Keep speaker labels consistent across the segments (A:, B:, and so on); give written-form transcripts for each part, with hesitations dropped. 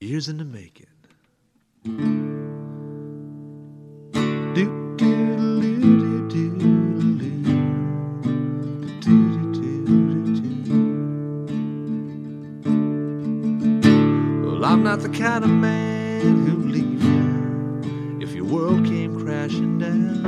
A: Years in the making. Well, I'm not the kind of man who'd leave you if your world came crashing down.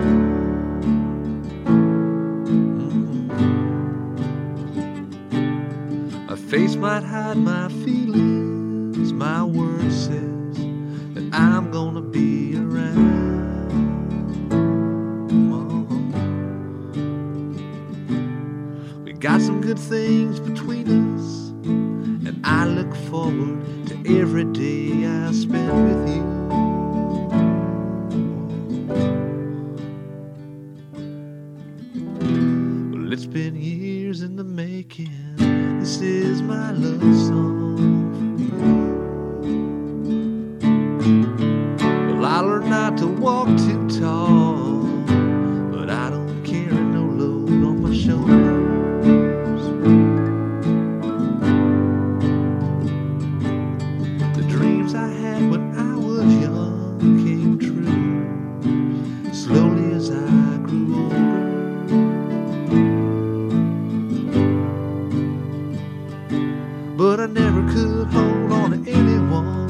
A: My face might hide my feelings, my word says that I'm gonna be around. We got some good things between us, and I look forward to every day I spend with you. Well, it's been years in the making. This is my love song for you. Well, I learned not to walk too tall, but I don't carry no load on my shoulders. The dreams I had when I was young came true, slowly as I grew older. But I never could hold on to anyone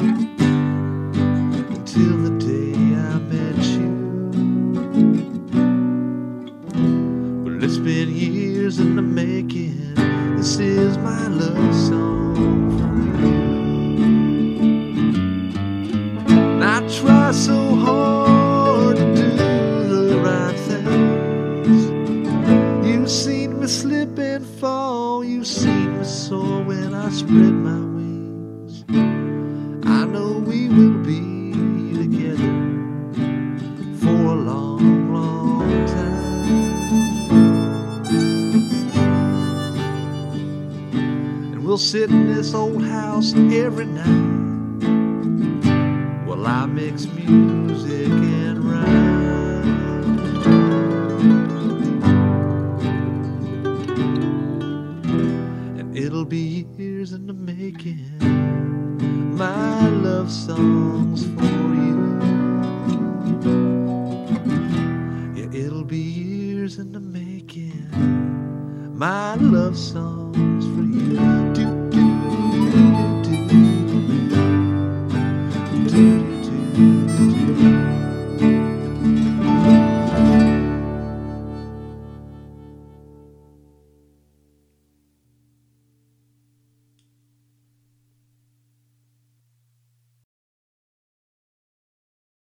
A: until the day I met you. Well, it's been years in the making. This is my love song for you. And I try so hard to do the right things. You've seen me slip and fall. You've seen me soar when I spread my wings. I know we will be together for a long, long time. And we'll sit in this old house every night while I mix music and rhyme. It'll be years in the making, my love songs for you. Yeah, it'll be years in the making, my love songs.